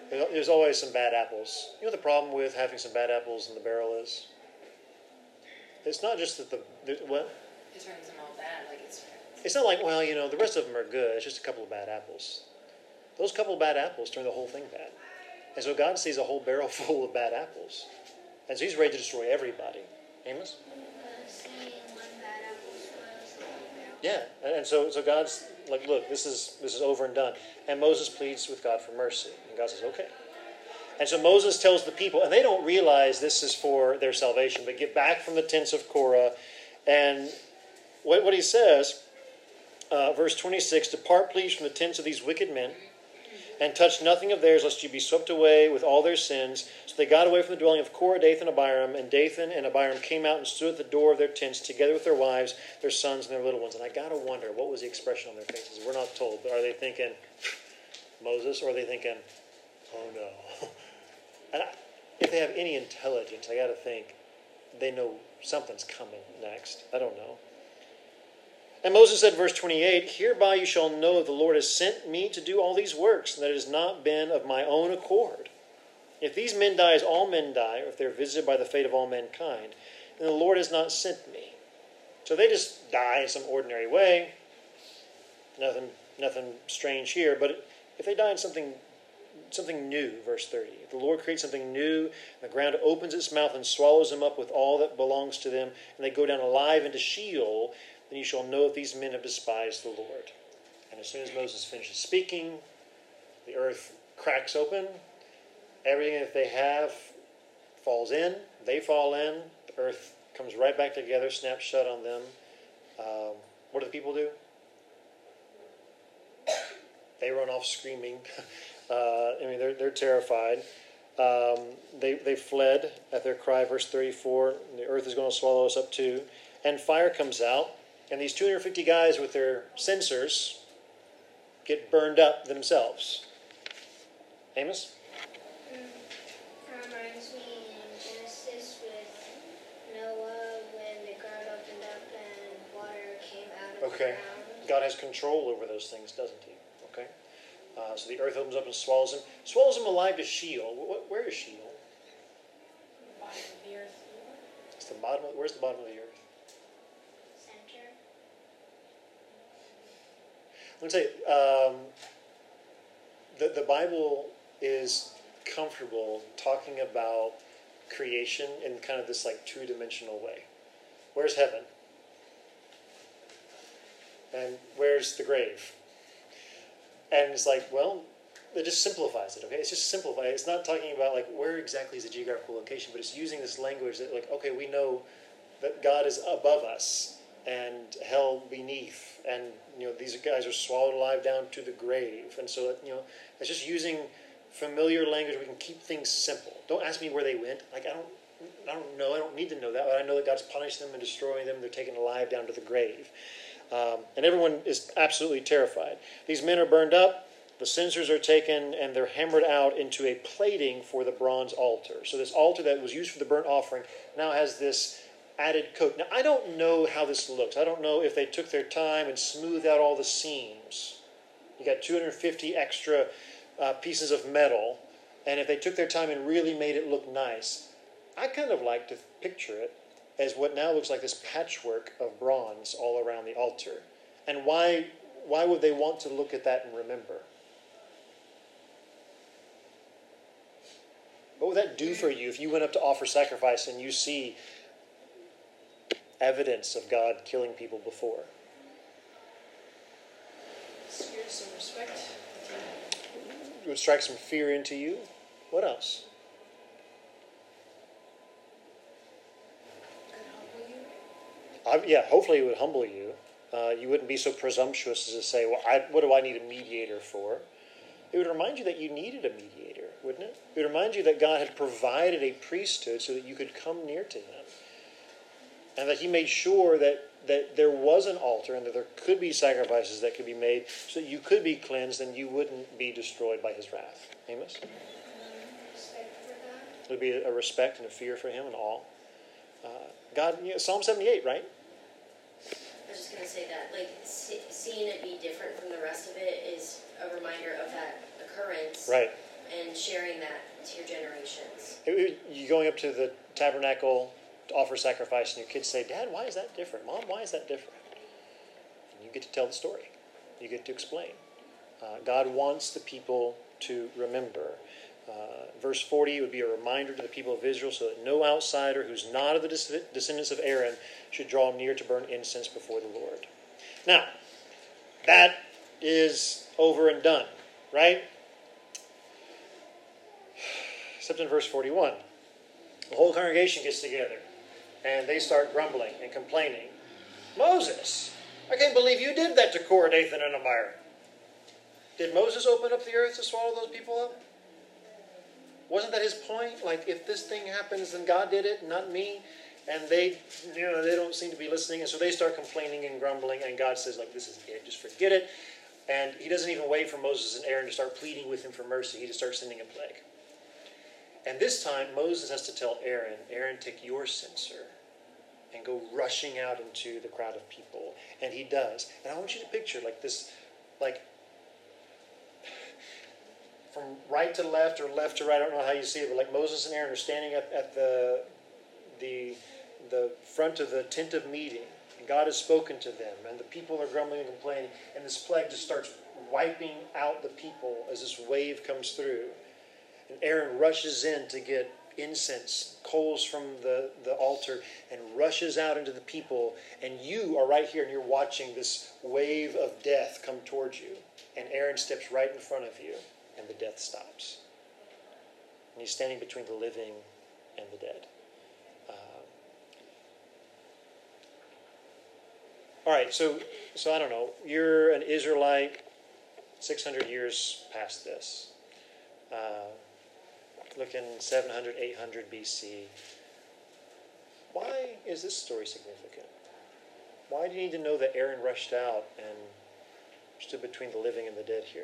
There- There's always some bad apples. You know what the problem with having some bad apples in the barrel is? It's not just that the, the what? It turns them all bad, like it's. It's not like, well, you know, the rest of them are good. It's just a couple of bad apples. Those couple of bad apples turn the whole thing bad. And so God sees a whole barrel full of bad apples. And so he's ready to destroy everybody. Amos? Uh, seeing one bad apple spoils the whole barrel. Yeah. And, and so so God's like, look, this is this is over and done. And Moses pleads with God for mercy. And God says, okay. And so Moses tells the people, and they don't realize this is for their salvation, but get back from the tents of Korah. And what, what he says, uh, verse twenty-six, depart please from the tents of these wicked men, and touch nothing of theirs, lest you be swept away with all their sins. So they got away from the dwelling of Korah, Dathan, and Abiram, and Dathan and Abiram came out and stood at the door of their tents, together with their wives, their sons, and their little ones. And I got to wonder, what was the expression on their faces? We're not told, but are they thinking, Moses, or are they thinking, oh no? And I, if they have any intelligence, I got to think they know something's coming next. I don't know. And Moses said, verse twenty-eight, hereby you shall know that the Lord has sent me to do all these works, and that it has not been of my own accord. If these men die as all men die, or if they're visited by the fate of all mankind, then the Lord has not sent me. So they just die in some ordinary way. Nothing, nothing strange here. But if they die in something Something new, verse thirty. If the Lord creates something new, and the ground opens its mouth and swallows them up with all that belongs to them, and they go down alive into Sheol, then you shall know that these men have despised the Lord. And as soon as Moses finishes speaking, the earth cracks open. Everything that they have falls in. They fall in. The earth comes right back together, snaps shut on them. Um, what do the people do? They run off screaming. Uh, I mean, they're they're terrified. Um, they they fled at their cry, verse thirty-four. The earth is going to swallow us up too. And fire comes out, and these two hundred fifty guys with their censers get burned up themselves. Amos? Mm, that reminds me in Genesis with Noah when the ground opened up and water came out of Okay. the ground. God has control over those things, doesn't he? Okay. Uh, so the earth opens up and swallows them. Swallows them alive to Sheol. Wh- Where is Sheol? Bottom of the earth. It's the bottom. Of, where's the bottom of the earth? Center. I'm going to tell you, um, the, the Bible is comfortable talking about creation in kind of this like two-dimensional way. Where's heaven? And where's the grave? And it's like, well, it just simplifies it, okay? It's just simplified. It's not talking about, like, where exactly is the geographical location, but it's using this language that, like, okay, we know that God is above us and hell beneath, and, you know, these guys are swallowed alive down to the grave. And so, you know, it's just using familiar language. We can keep things simple. Don't ask me where they went. Like, I don't, I don't know. I don't need to know that, but I know that God's punished them and destroying them. They're taken alive down to the grave. Um, and everyone is absolutely terrified. These men are burned up, the censers are taken, and they're hammered out into a plating for the bronze altar. So this altar that was used for the burnt offering now has this added coat. Now, I don't know how this looks. I don't know if they took their time and smoothed out all the seams. You got two hundred fifty extra uh, pieces of metal, and if they took their time and really made it look nice. I kind of like to picture it as what now looks like this patchwork of bronze all around the altar. And why why would they want to look at that and remember? What would that do for you if you went up to offer sacrifice and you see evidence of God killing people before? Spirit some respect. It would strike some fear into you. What else? I, yeah, hopefully it would humble you. Uh, you wouldn't be so presumptuous as to say, well, I, what do I need a mediator for? It would remind you that you needed a mediator, wouldn't it? It would remind you that God had provided a priesthood so that you could come near to him. And that he made sure that, that there was an altar and that there could be sacrifices that could be made so that you could be cleansed and you wouldn't be destroyed by his wrath. Amos? Respect for God. It would be a respect and a fear for him and awe. Uh, God, you know, Psalm seventy-eight, right? I was just going to say that, like, see, seeing it be different from the rest of it is a reminder of that occurrence. Right. and sharing that to your generations. It- it- you going up to the tabernacle to offer sacrifice, and your kids say, "Dad, why is that different? Mom, why is that different?" And you get to tell the story. You get to explain. Uh, God wants the people to remember. Uh, verse forty would be a reminder to the people of Israel so that no outsider who's not of the descendants of Aaron should draw near to burn incense before the Lord. Now, that is over and done, right? Except in verse forty-one. The whole congregation gets together and they start grumbling and complaining. Moses, I can't believe you did that to Korah, Dathan, and Abiram. Did Moses open up the earth to swallow those people up? Wasn't that his point? Like, if this thing happens, then God did it, not me. And they, you know, they don't seem to be listening. And so they start complaining and grumbling. And God says, like, this is it. Just forget it. And he doesn't even wait for Moses and Aaron to start pleading with him for mercy. He just starts sending a plague. And this time, Moses has to tell Aaron, Aaron, take your censer and go rushing out into the crowd of people. And he does. And I want you to picture, like, this, like, from right to left or left to right, I don't know how you see it, but like Moses and Aaron are standing at, at the, the, the front of the tent of meeting, and God has spoken to them, and the people are grumbling and complaining, and this plague just starts wiping out the people as this wave comes through. And Aaron rushes in to get incense, coals from the, the altar, and rushes out into the people, and you are right here, and you're watching this wave of death come towards you, and Aaron steps right in front of you. And the death stops. And he's standing between the living and the dead. Uh, all right, so so I don't know. You're an Israelite six hundred years past this. Uh, looking seven hundred, eight hundred B C. Why is this story significant? Why do you need to know that Aaron rushed out and stood between the living and the dead here?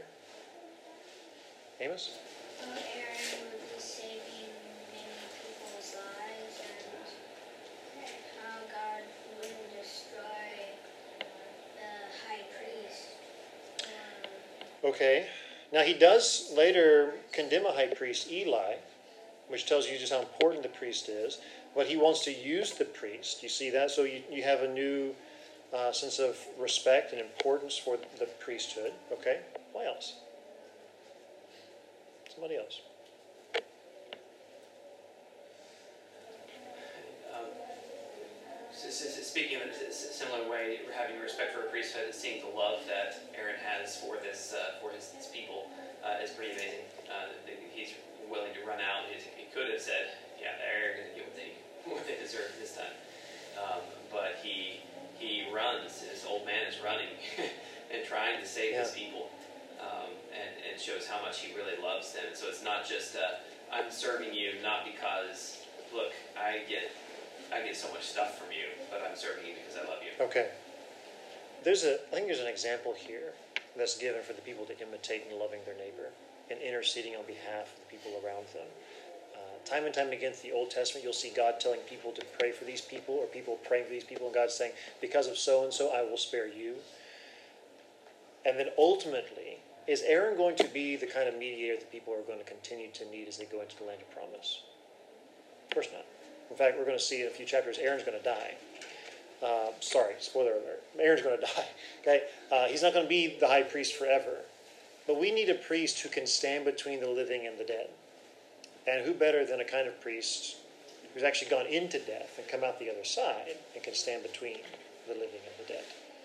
Amos? Uh, Aaron would be saving many people's lives, and how God wouldn't destroy the high priest. Um, Okay. Now he does later condemn a high priest, Eli, which tells you just how important the priest is. But he wants to use the priest. You see that? So you, you have a new uh, sense of respect and importance for the priesthood. Okay. Why else? Somebody else. Um, s- s- speaking in a s- similar way, having respect for a priesthood, seeing the love that Aaron has for this uh, for his, his people uh, is pretty amazing. Uh, he's willing to run out. He's, he could have said, "Yeah, they're going to get what they what they deserve this time," um, but he he runs. His old man is running and trying to save yeah. his people. Um, and, and shows how much he really loves them. So it's not just uh, I'm serving you not because look I get I get so much stuff from you, but I'm serving you because I love you. Okay. There's a I think there's an example here that's given for the people to imitate in loving their neighbor and interceding on behalf of the people around them. Uh, time and time again in the Old Testament, you'll see God telling people to pray for these people, or people praying for these people, and God saying, because of so and so, I will spare you. And then ultimately, is Aaron going to be the kind of mediator that people are going to continue to need as they go into the land of promise? Of course not. In fact, we're going to see in a few chapters, Aaron's going to die. Uh, sorry, spoiler alert. Aaron's going to die. Okay, uh, he's not going to be the high priest forever. But we need a priest who can stand between the living and the dead. And who better than a kind of priest who's actually gone into death and come out the other side and can stand between the living and the dead.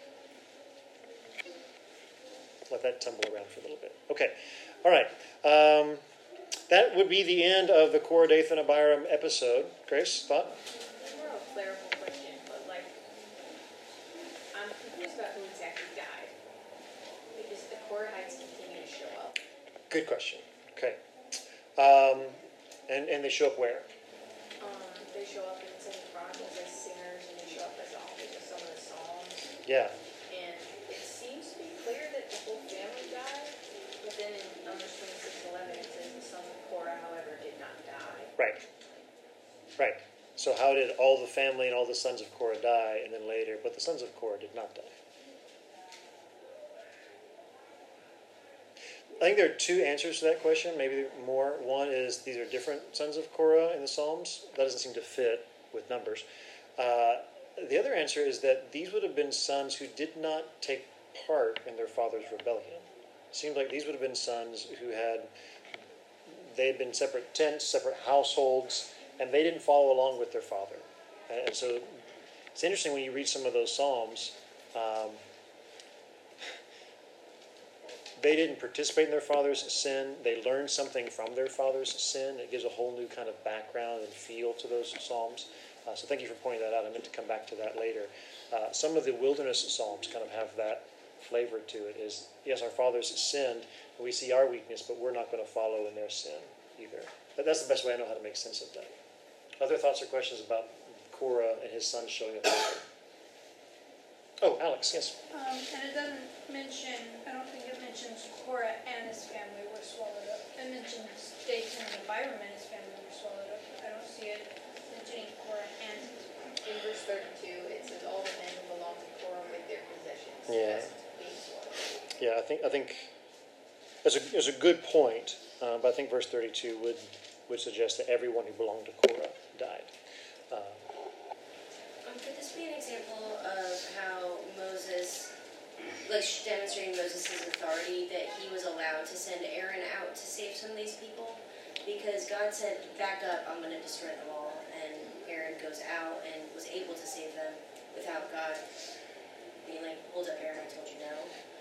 Let that tumble around for a little bit. Okay. All right. Um, that would be the end of the Korah, Dathan, Abiram episode. Grace, thought? More of a clerical question, but like, I'm confused about who exactly died. Because the Korahites continue to show up. Good question. Okay. Um, and, and they show up where? Um, they show up in Second Chronicles as singers, and they show up as authors of some of the Psalms. Yeah. And it seems to be clear that the whole family died, but then in Numbers twenty-six eleven it says the son of Korah, however, did not die. Right. Right. So how did all the family and all the sons of Korah die, and then later, but the sons of Korah did not die? I think there are two answers to that question, maybe more. One is these are different sons of Korah in the Psalms. That doesn't seem to fit with Numbers. Uh, the other answer is that these would have been sons who did not take part in their father's rebellion. It seems like these would have been sons who had, they had been separate tents, separate households, and they didn't follow along with their father. And, and so it's interesting when you read some of those Psalms, um, they didn't participate in their father's sin. They learned something from their father's sin. It gives a whole new kind of background and feel to those Psalms. Uh, so thank you for pointing that out. I meant to come back to that later. Uh, some of the wilderness Psalms kind of have that flavor to it. Is, yes, our fathers sinned, and we see our weakness, but we're not going to follow in their sin either. But that's the best way I know how to make sense of that. Other thoughts or questions about Korah and his sons showing up later? Oh, Alex, yes. Um, and it doesn't mention, I don't think it mentions Korah and his family were swallowed up. It mentions Dathan and Abiram and his family were swallowed up. I don't see it mentioning Korah and his family. In verse thirty-two, it says all the men who belong to Korah with their possessions. Yeah. as being swallowed. Yeah, I think I think it's a it's a good point, uh, but I think verse thirty-two would would suggest that everyone who belonged to Korah died. Uh, Um, could this be an example of how Moses, like demonstrating Moses' authority, that he was allowed to send Aaron out to save some of these people? Because God said, back up, I'm going to destroy them all. And Aaron goes out and was able to save them without God being like, hold up, Aaron, I told you no.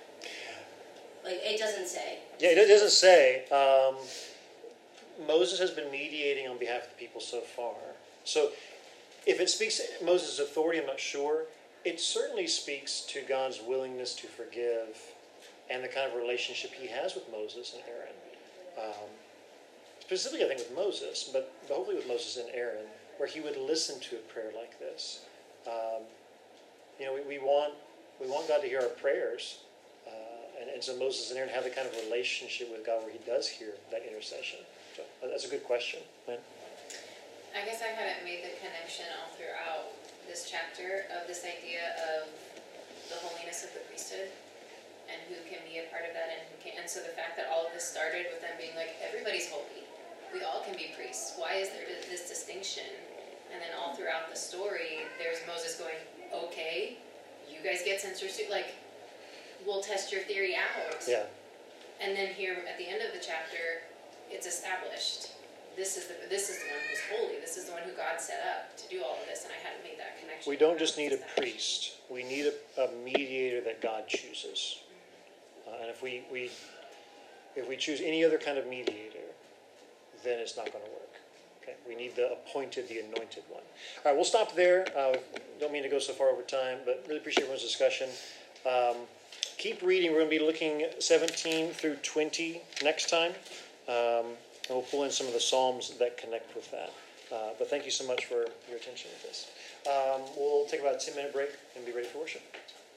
Like, it doesn't say. yeah, it doesn't say. Um, Moses has been mediating on behalf of the people so far. So if it speaks to Moses' authority, I'm not sure. It certainly speaks to God's willingness to forgive and the kind of relationship he has with Moses and Aaron. Um, specifically, I think, with Moses, but, but hopefully with Moses and Aaron, where he would listen to a prayer like this. Um, you know, we, we want we want God to hear our prayers. Uh, and, and so Moses and Aaron have the kind of relationship with God where he does hear that intercession. So that's a good question. Right? I guess I haven't made the connection all throughout this chapter of this idea of the holiness of the priesthood and who can be a part of that and who can't. And so the fact that all of this started with them being like, everybody's holy. We all can be priests. Why is there this distinction? And then all throughout the story, there's Moses going, okay, you guys get censors too. Like, we'll test your theory out. Yeah. And then here at the end of the chapter, it's established. This is the this is the one who's holy. This is the one who God set up to do all of this, and I hadn't made that connection. We don't just need a priest. We need a, a mediator that God chooses. Uh, and if we, we if we choose any other kind of mediator, then it's not going to work. Okay, we need the appointed, the anointed one. All right, we'll stop there. Uh, don't mean to go so far over time, but really appreciate everyone's discussion. Um, keep reading. We're going to be looking at seventeen through twenty next time. Um, And we'll pull in some of the Psalms that connect with that. Uh, but thank you so much for your attention with this. Um, we'll take about a ten minute break and be ready for worship.